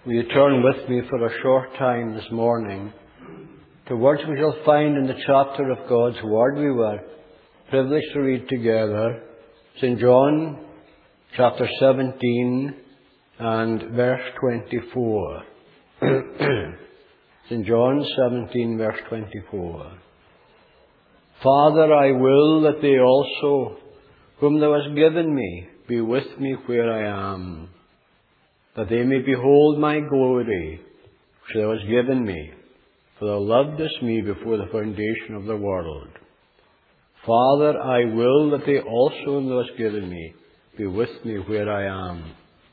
Will you turn with me for a short time this morning to words we shall find in the chapter of God's Word we were privileged to read together. St. John chapter 17 and verse 24. St. John 17 verse 24. Father, I will that they also, whom thou hast given me, be with me where I am, that they may behold my glory, which thou hast given me, for thou lovedest me before the foundation of the world. Father, I will that they also, whom thou hast given me, be with me where I am.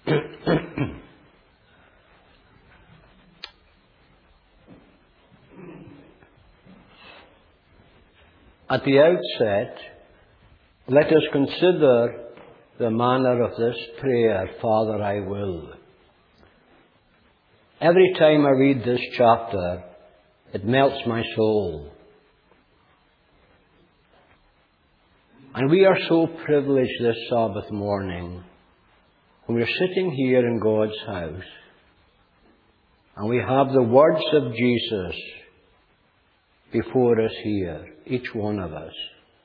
At the outset, let us consider the manner of this prayer, Father, I will. Every time I read this chapter, it melts my soul. And we are so privileged this Sabbath morning when we're sitting here in God's house and we have the words of Jesus before us here, each one of us.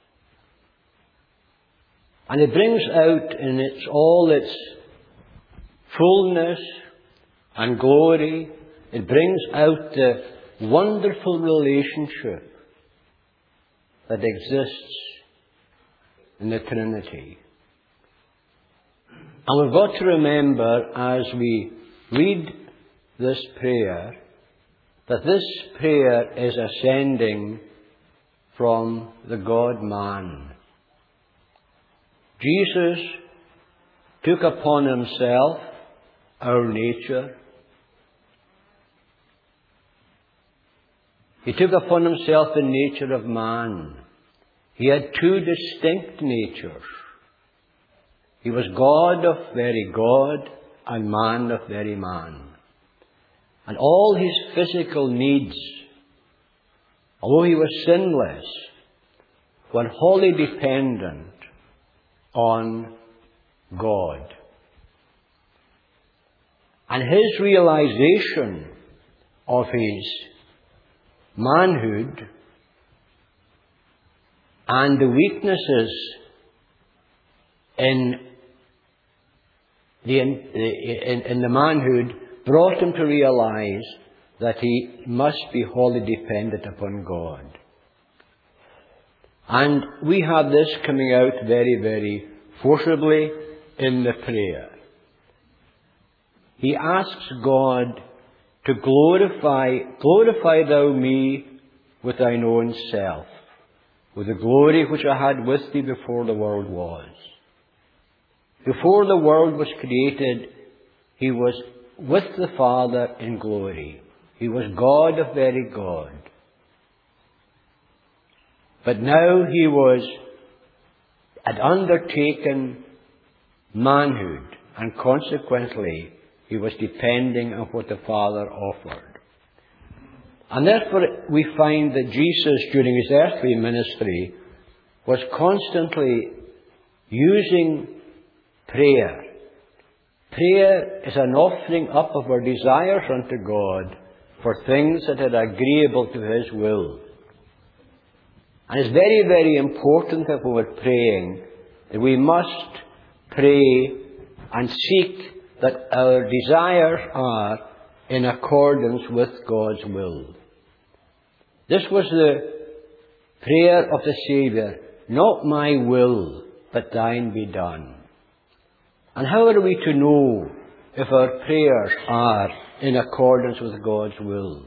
And it brings out in all its fullness and glory, it brings out the wonderful relationship that exists in the Trinity. And we've got to remember as we read this prayer that this prayer is ascending from the God-man. Jesus took upon himself our nature. He took upon himself the nature of man. He had two distinct natures. He was God of very God and man of very man. And all his physical needs, although he was sinless, were wholly dependent on God. And his realization of his manhood and the weaknesses in the manhood brought him to realize that he must be wholly dependent upon God. And we have this coming out very, very forcibly in the prayer. He asks God to glorify thou me with thine own self, with the glory which I had with thee before the world was. Before the world was created, he was with the Father in glory. He was God of very God. But now he had undertaken manhood, and consequently he was depending on what the Father offered. And therefore we find that Jesus, during his earthly ministry, was constantly using prayer. Prayer is an offering up of our desires unto God for things that are agreeable to his will. And it's very, very important that when we're praying, that we must pray and seek that our desires are in accordance with God's will. This was the prayer of the Saviour. Not my will, but thine be done. And how are we to know if our prayers are in accordance with God's will?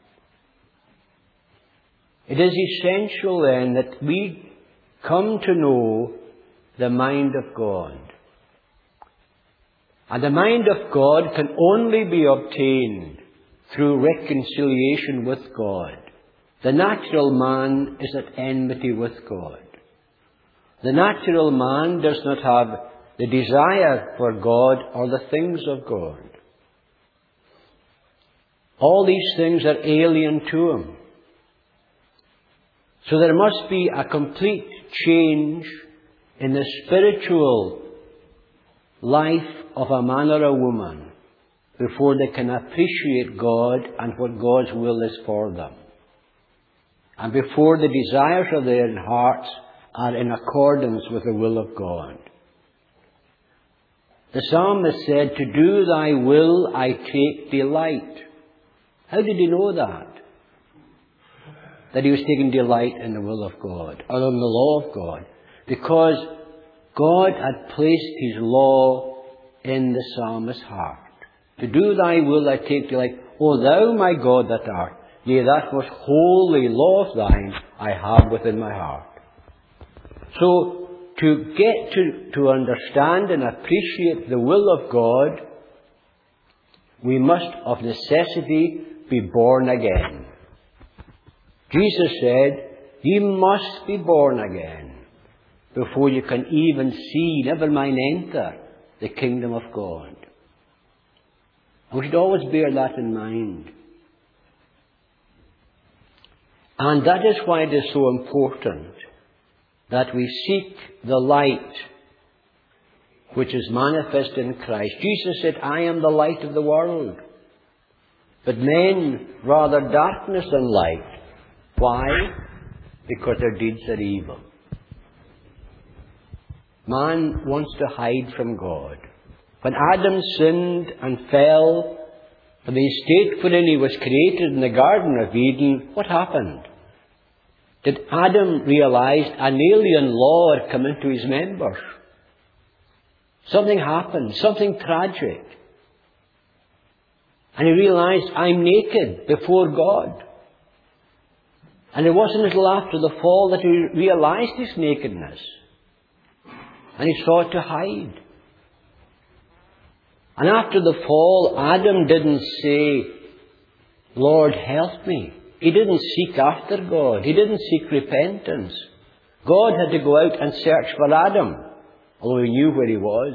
It is essential then that we come to know the mind of God. And the mind of God can only be obtained through reconciliation with God. The natural man is at enmity with God. The natural man does not have the desire for God or the things of God. All these things are alien to him. So there must be a complete change in the spiritual life of a man or a woman before they can appreciate God and what God's will is for them. And before the desires of their hearts are in accordance with the will of God. The psalmist said, "To do thy will I take delight." How did he know that? That he was taking delight in the will of God, or in the law of God. Because God had placed His law in the psalmist's heart. To do thy will I take delight. O thou my God that art, yea, that most holy law of thine I have within my heart. So, to get to understand and appreciate the will of God, we must of necessity be born again. Jesus said, "Ye must be born again before you can even see, never mind enter, the kingdom of God." We should always bear that in mind. And that is why it is so important that we seek the light which is manifest in Christ. Jesus said, "I am the light of the world." But men rather darkness than light. Why? Because their deeds are evil. Man wants to hide from God. When Adam sinned and fell from the estate wherein he was created in the Garden of Eden, what happened? Did Adam realize an alien law had come into his members? Something happened, something tragic. And he realized, I'm naked before God. And it wasn't until after the fall that he realized his nakedness. And he sought to hide. And after the fall, Adam didn't say, "Lord, help me." He didn't seek after God. He didn't seek repentance. God had to go out and search for Adam, although he knew where he was.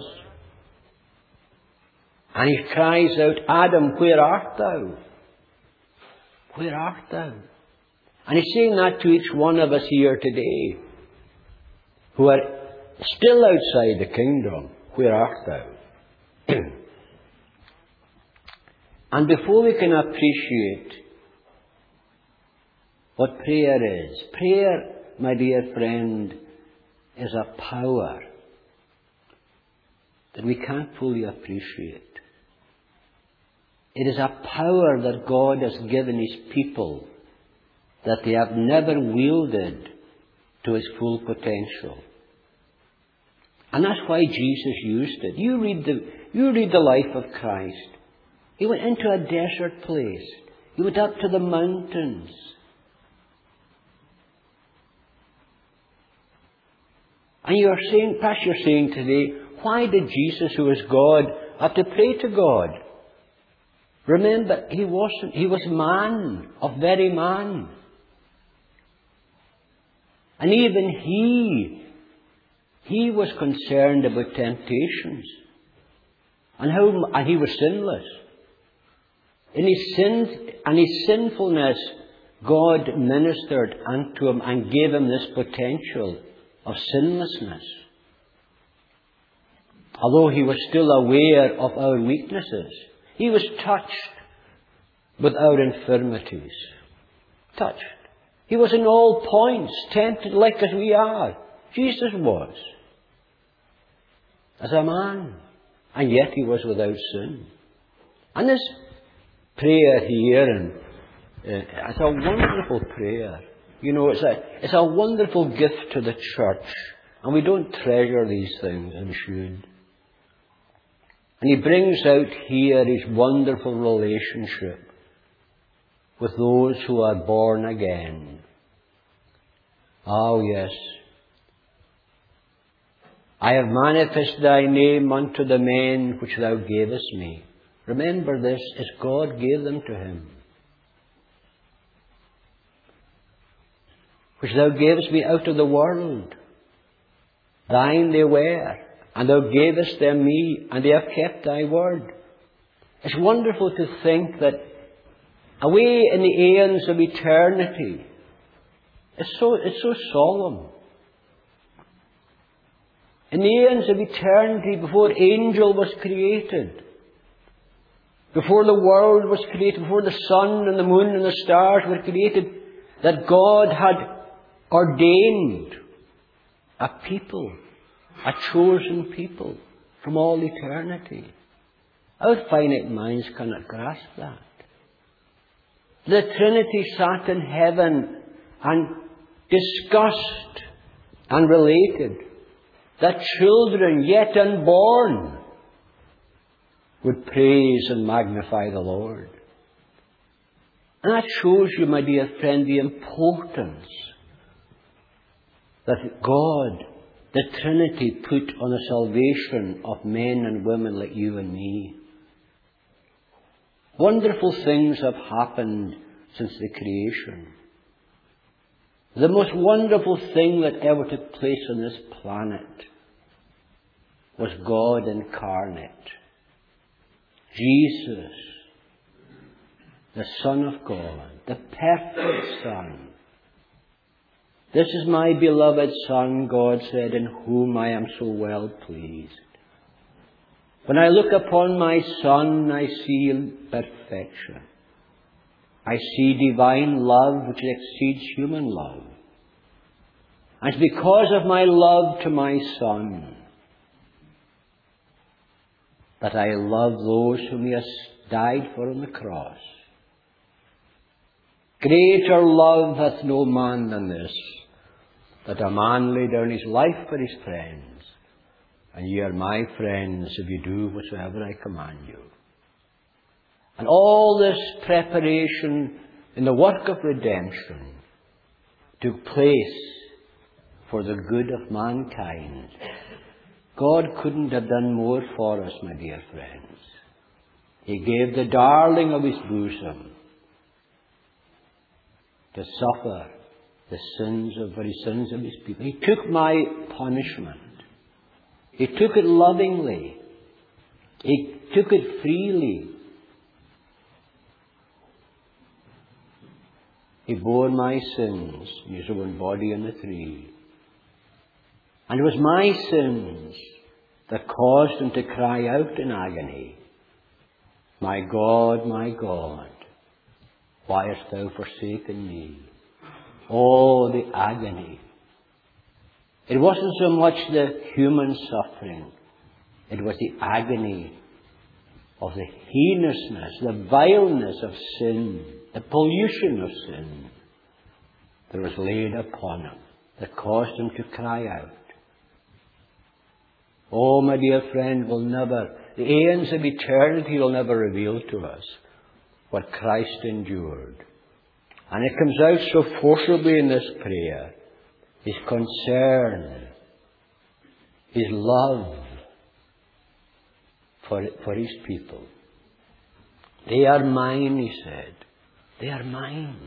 And he cries out, "Adam, where art thou? Where art thou?" And he's saying that to each one of us here today, who are still outside the kingdom. Where art thou? And before we can appreciate what prayer is, prayer, my dear friend, is a power that we can't fully appreciate. It is a power that God has given His people that they have never wielded to its full potential. And that's why Jesus used it. You read the life of Christ. He went into a desert place. He went up to the mountains. And perhaps you're saying today, why did Jesus, who is God, have to pray to God? Remember, he was man, of very man. And even he was concerned about temptations. And he was sinless. In his sins and his sinfulness, God ministered unto him and gave him this potential of sinlessness. Although he was still aware of our weaknesses, he was touched with our infirmities. Touched. He was in all points tempted like as we are. Jesus was. As a man. And yet he was without sin. And this prayer here, it's a wonderful prayer. You know, it's a wonderful gift to the church. And we don't treasure these things, and we should. And he brings out here his wonderful relationship with those who are born again. Oh, yes. I have manifested thy name unto the men which thou gavest me. Remember this, as God gave them to him. Which thou gavest me out of the world. Thine they were, and thou gavest them me, and they have kept thy word. It's wonderful to think that away in the aeons of eternity, it's so solemn. In the aeons of eternity, before angel was created, before the world was created, before the sun and the moon and the stars were created, that God had ordained a people, a chosen people from all eternity. Our finite minds cannot grasp that. The Trinity sat in heaven and discussed and related that children yet unborn would praise and magnify the Lord. And that shows you, my dear friend, the importance that God, the Trinity, put on the salvation of men and women like you and me. Wonderful things have happened since the creation. The most wonderful thing that ever took place on this planet was God incarnate. Jesus, the Son of God, the perfect Son. This is my beloved Son, God said, in whom I am so well pleased. When I look upon my Son, I see perfection. I see divine love which exceeds human love. And it's because of my love to my Son that I love those whom He has died for on the cross. Greater love hath no man than this, that a man lay down his life for his friends. And ye are my friends if you do whatsoever I command you. And all this preparation in the work of redemption took place for the good of mankind. God couldn't have done more for us, my dear friends. He gave the darling of His bosom to suffer the sins of His people. He took my punishment. He took it lovingly. He took it freely. He bore my sins in His own body on the tree. And it was my sins that caused Him to cry out in agony, my God, why hast Thou forsaken me? Oh, the agony. It wasn't so much the human suffering. It was the agony of the heinousness, the vileness of sin, the pollution of sin that was laid upon Him, that caused Him to cry out. Oh, my dear friend, the aeons of eternity will never reveal to us what Christ endured. And it comes out so forcibly in this prayer. His concern, His love for His people. They are mine, He said. They are mine.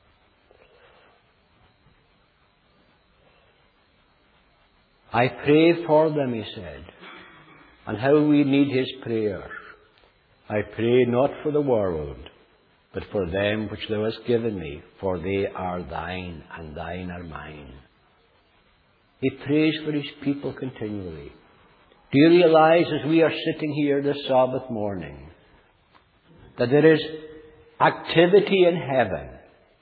I pray for them, He said. And how we need His prayers. I pray not for the world, but for them which Thou hast given me, for they are Thine, and Thine are mine. He prays for His people continually. Do you realize, as we are sitting here this Sabbath morning, that there is activity in heaven?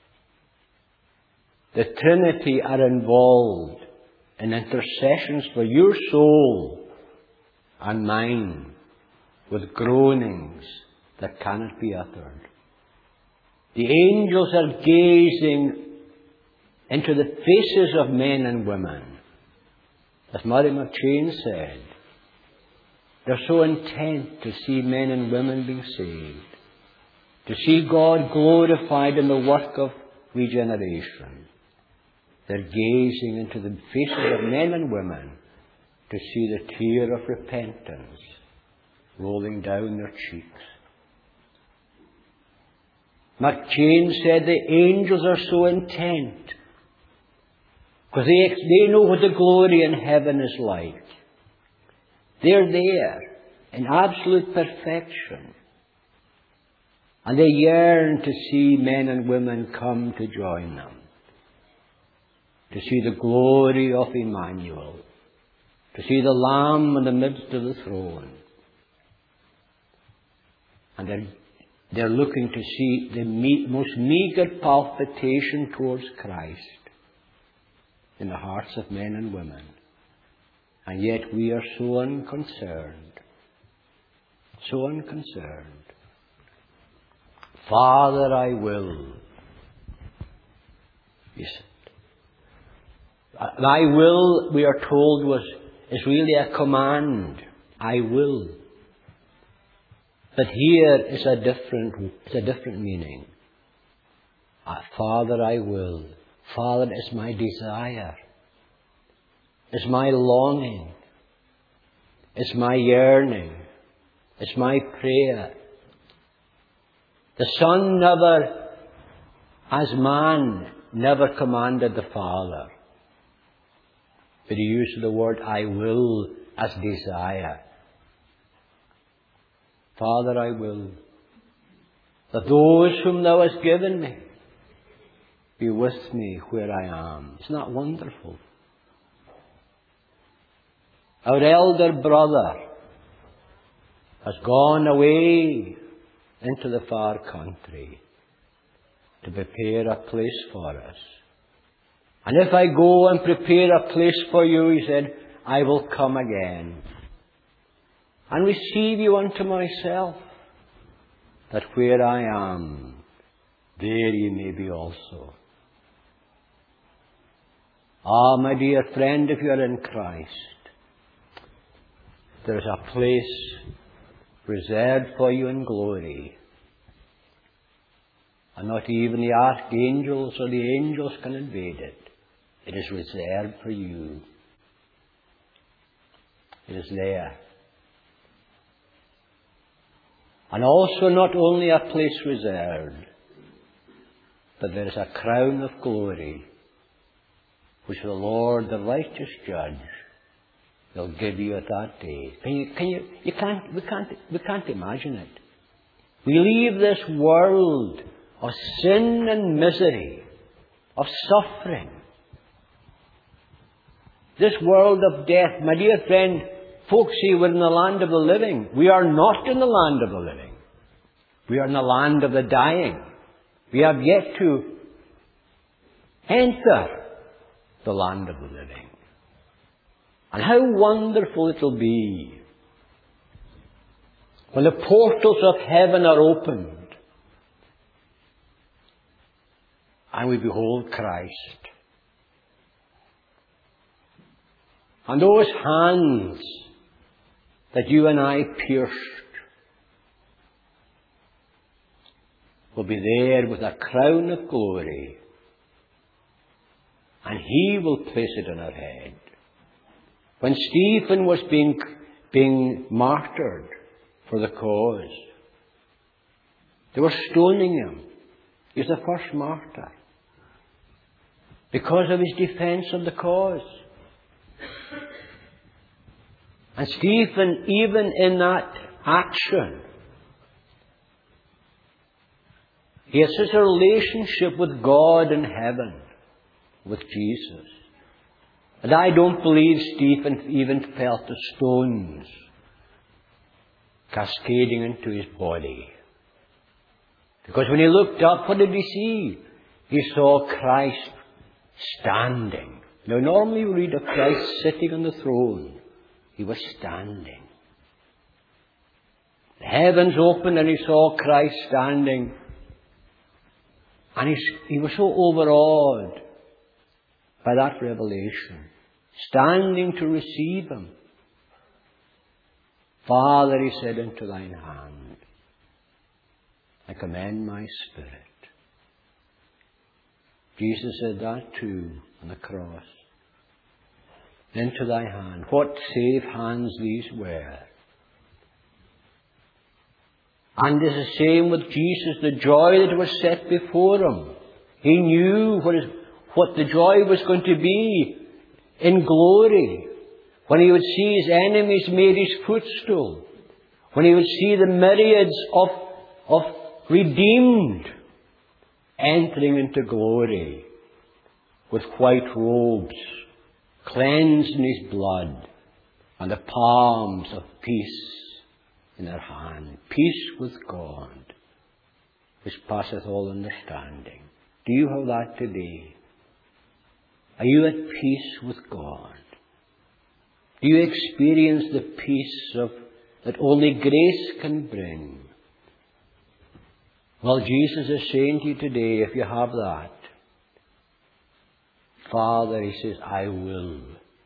The Trinity are involved in intercessions for your soul and mine with groanings that cannot be uttered. The angels are gazing into the faces of men and women. As Mary McChain said, they're so intent to see men and women being saved, to see God glorified in the work of regeneration. They're gazing into the faces of men and women to see the tear of repentance rolling down their cheeks. McChain said the angels are so intent because they know what the glory in heaven is like. They're there in absolute perfection. And they yearn to see men and women come to join them. To see the glory of Emmanuel. To see the Lamb in the midst of the throne. And they're looking to see the most meagre palpitation towards Christ in the hearts of men and women. And yet we are so unconcerned. So unconcerned. Father, I will. Yes. Thy will, we are told, is really a command. I will. But here is a different meaning. Father, I will. Father, is my desire. Is my longing. Is my yearning. Is my prayer. The Son never, as man, never commanded the Father. But he used the word I will as desire. Father, I will that those whom thou hast given me be with me where I am. Isn't that wonderful? Our elder brother has gone away into the far country to prepare a place for us. And if I go and prepare a place for you, he said, I will come again and receive you unto myself, that where I am, there ye may be also. Ah, my dear friend, if you are in Christ, there is a place reserved for you in glory. And not even the archangels or the angels can invade it. It is reserved for you. It is there. And also not only a place reserved, but there is a crown of glory which the Lord, the righteous judge, will give you at that day. We can't imagine it. We leave this world of sin and misery, of suffering, this world of death. My dear friend, folks say we're in the land of the living. We are not in the land of the living. We are in the land of the dying. We have yet to enter the land of the living. And how wonderful it will be when the portals of heaven are opened and we behold Christ. And those hands that you and I pierced will be there with a crown of glory, and He will place it on our head. When Stephen was being martyred for the cause, they were stoning him. He was the first martyr because of his defense of the cause. And Stephen, even in that action, he has such a relationship with God in heaven, with Jesus. And I don't believe Stephen even felt the stones cascading into his body. Because when he looked up, what did he see? He saw Christ standing. Now normally we read of Christ sitting on the throne. He was standing. The heavens opened and he saw Christ standing. And he was so overawed by that revelation, standing to receive him. Father, he said, into thine hand I commend my spirit. Jesus said that too on the cross. Into thy hand. What safe hands these were. And it is the same with Jesus, the joy that was set before him. He knew what the joy was going to be in glory. When he would see his enemies made his footstool. When he would see the myriads of redeemed entering into glory with white robes, cleansed in his blood, and the palms of peace in their hand. Peace with God, which passeth all understanding. Do you have that today? Are you at peace with God? Do you experience the peace that only grace can bring? Well, Jesus is saying to you today, if you have that, Father, He says, I will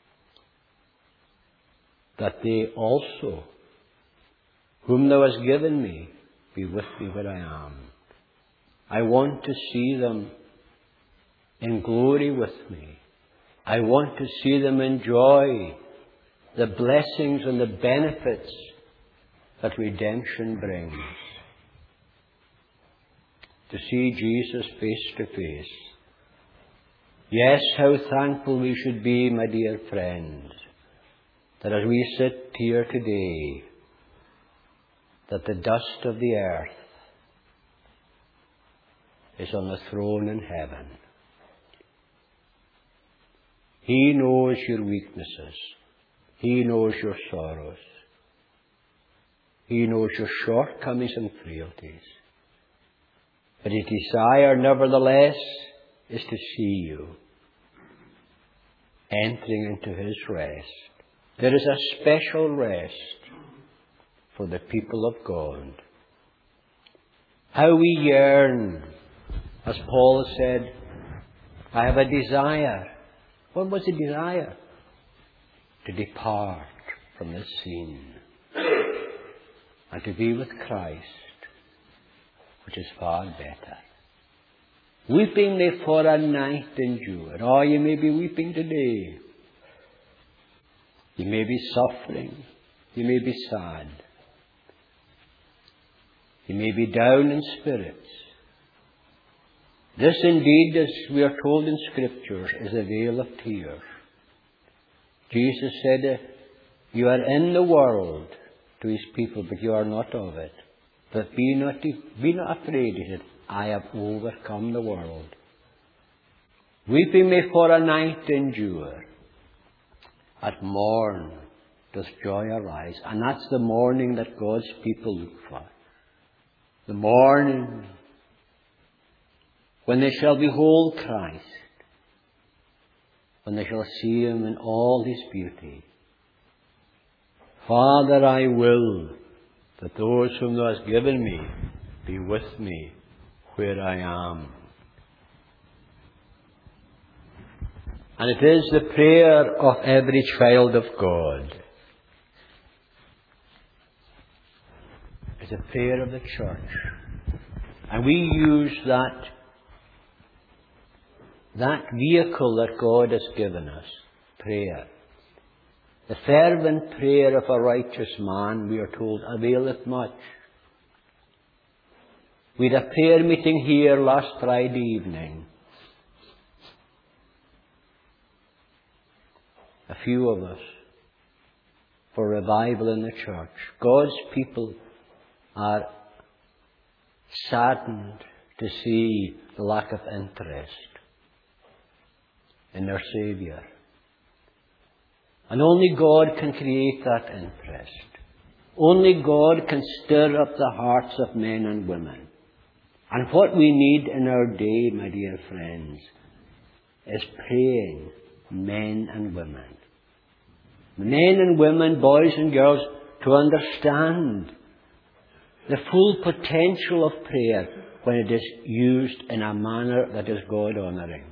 that they also, whom Thou hast given me, be with me where I am. I want to see them in glory with me. I want to see them enjoy the blessings and the benefits that redemption brings. To see Jesus face to face. Yes, how thankful we should be, my dear friends, that as we sit here today, that the dust of the earth is on the throne in heaven. He knows your weaknesses. He knows your sorrows. He knows your shortcomings and frailties. But His desire, nevertheless, is to see you entering into His rest. There is a special rest for the people of God. How we yearn, as Paul said, I have a desire. What was the desire? To depart from this scene and to be with Christ, which is far better. Weeping may for a night endure. Oh, you may be weeping today. You may be suffering. You may be sad. You may be down in spirits. This indeed, as we are told in Scriptures, is a vale of tears. Jesus said, you are in the world to His people, but you are not of it. But be not afraid, He said, I have overcome the world. Weeping may for a night endure. At morn does joy arise. And that's the morning that God's people look for. The morning when they shall behold Christ. When they shall see Him in all His beauty. Father, I will that those whom Thou hast given me be with me where I am. And it is the prayer of every child of God. It's a prayer of the church. And we use that vehicle that God has given us, prayer. The fervent prayer of a righteous man, we are told, availeth much. We had a prayer meeting here last Friday evening. A few of us, for revival in the church. God's people are saddened to see the lack of interest in their Saviour. And only God can create that interest. Only God can stir up the hearts of men and women. And what we need in our day, my dear friends, is praying men and women. Men and women, boys and girls, to understand the full potential of prayer when it is used in a manner that is God-honouring.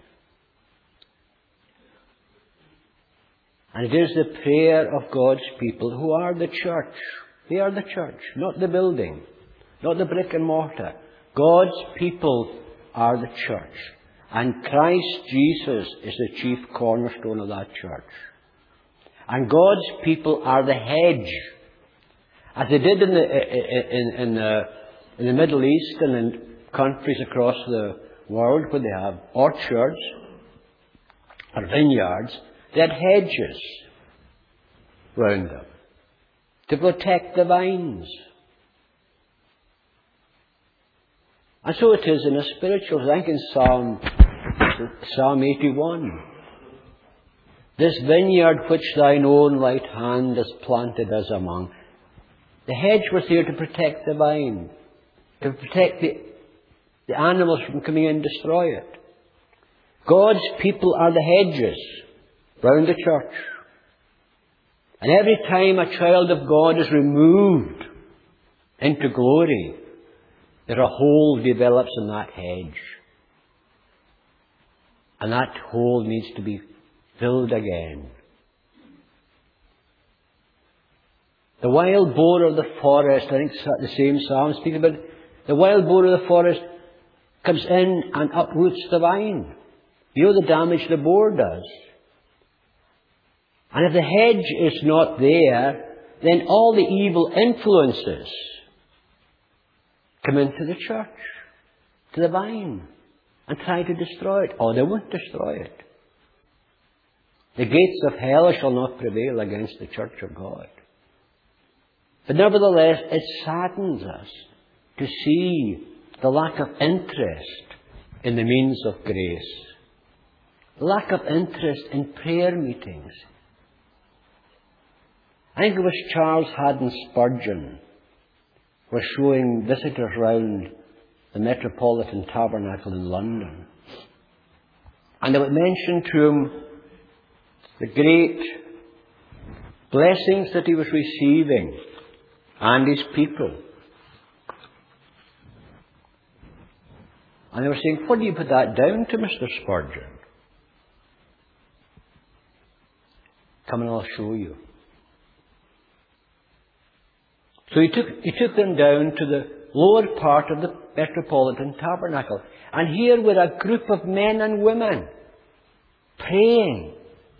And it is the prayer of God's people who are the church. They are the church, not the building, not the brick and mortar. God's people are the church. And Christ Jesus is the chief cornerstone of that church. And God's people are the hedge. As they did in the Middle East and in countries across the world where they have orchards or vineyards, they had hedges round them to protect the vines. And so it is in a spiritual, I think in Psalm 81. This vineyard which thine own right hand has planted us among. The hedge was there to protect the vine, to protect the animals from coming in and destroy it. God's people are the hedges round the church. And every time a child of God is removed into glory, there a hole develops in that hedge. And that hole needs to be filled again. The wild boar of the forest, I think the same psalm speaks about it. The wild boar of the forest comes in and uproots the vine. You know the damage the boar does. And if the hedge is not there, then all the evil influences come into the church, to the vine, and try to destroy it. Oh, they won't destroy it. The gates of hell shall not prevail against the church of God. But nevertheless, it saddens us to see the lack of interest in the means of grace. The lack of interest in prayer meetings. I think it was Charles Haddon Spurgeon was showing visitors round the Metropolitan Tabernacle in London. And they would mention to him the great blessings that he was receiving and his people. And they were saying, what do you put that down to, Mr. Spurgeon? Come and I'll show you. So he took them down to the lower part of the Metropolitan Tabernacle. And here were a group of men and women praying.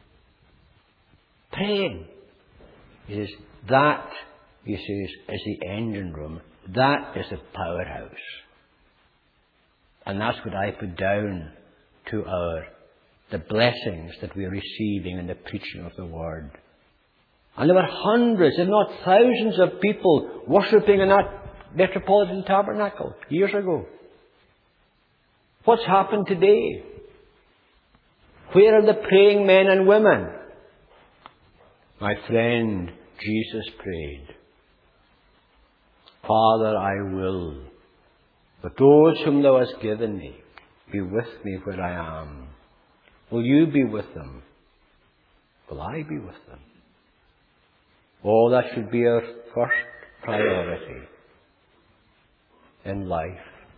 Praying. He says, that, he says, is the engine room. That is the powerhouse. And that's what I put down to the blessings that we're receiving in the preaching of the Word. And there were hundreds, if not thousands of people worshipping in that Metropolitan Tabernacle years ago. What's happened today? Where are the praying men and women? My friend, Jesus prayed, Father, I will, but those whom thou hast given me, be with me where I am. Will you be with them? Will I be with them? Oh, that should be our first priority in life.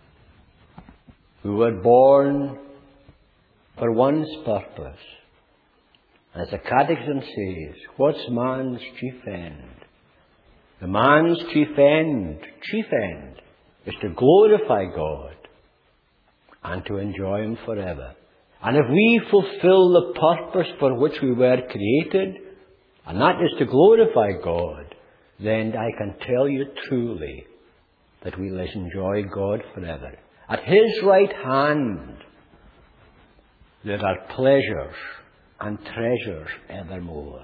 We were born for one's purpose. As the Catechism says, what's man's chief end? The man's chief end is to glorify God and to enjoy Him forever. And if we fulfill the purpose for which we were created, and that is to glorify God, then I can tell you truly that we will enjoy God forever. At His right hand there are pleasures and treasures evermore.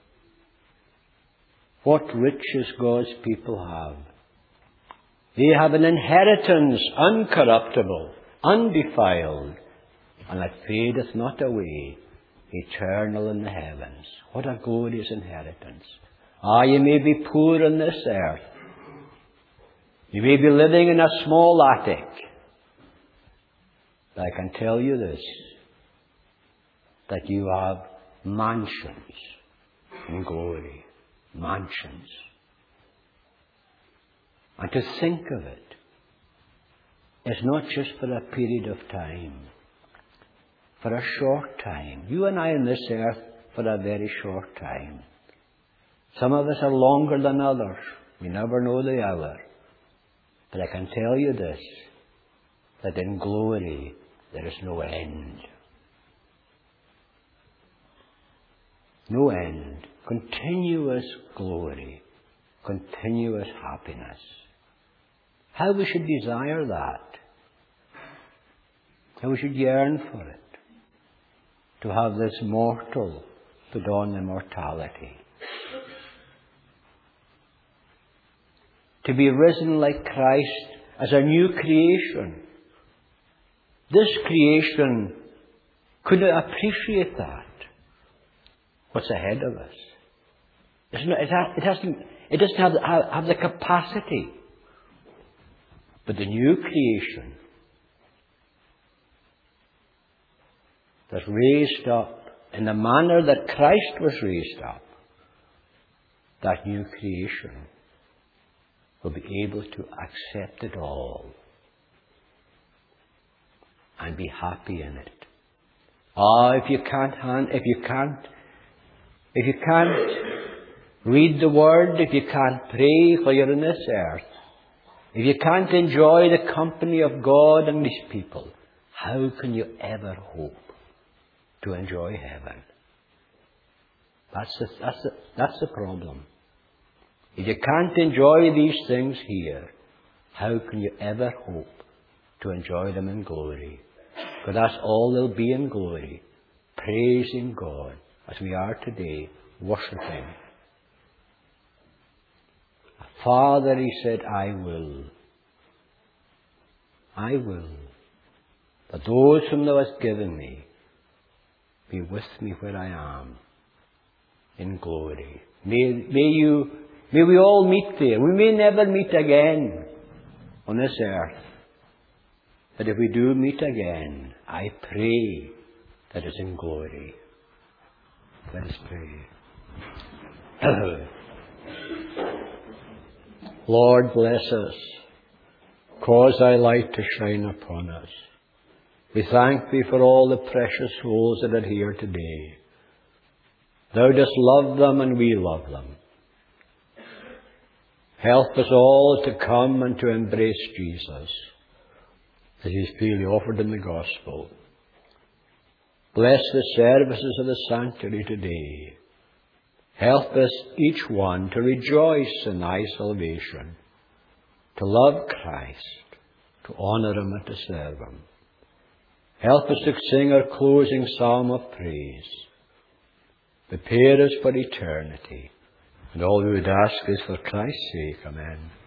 What riches God's people have. They have an inheritance uncorruptible, undefiled, and that fadeth not away, eternal in the heavens. What a glorious inheritance. You may be poor on this earth. You may be living in a small attic. But I can tell you this, that you have mansions in glory. Mansions. And to think of it is not just for a period of time, for a short time. You and I on this earth for a very short time. Some of us are longer than others. We never know the hour. But I can tell you this, that in glory there is no end. No end. Continuous glory. Continuous happiness. How we should desire that. How we should yearn for it. To have this mortal put on immortality. To be risen like Christ as a new creation. This creation couldn't appreciate that. What's ahead of us? It doesn't have the capacity. But the new creation that's raised up in the manner that Christ was raised up, that new creation will be able to accept it all and be happy in it. If you can't read the Word, if you can't pray while you're on this earth, if you can't enjoy the company of God and His people, how can you ever hope to enjoy heaven? That's the problem. If you can't enjoy these things here, how can you ever hope to enjoy them in glory? Because that's all they'll be in glory, praising God as we are today, worshipping. Father, He said, I will, that those whom Thou hast given me be with me where I am in glory. May we all meet there. We may never meet again on this earth. But if we do meet again, I pray that it's in glory. Let us pray. Lord, bless us. Cause Thy light to shine upon us. We thank Thee for all the precious souls that are here today. Thou dost love them and we love them. Help us all to come and to embrace Jesus as He is freely offered in the gospel. Bless the services of the sanctuary today. Help us each one to rejoice in Thy salvation, to love Christ, to honour Him and to serve Him. Help us to sing our closing psalm of praise. Prepare us for eternity. And all we would ask is for Christ's sake. Amen.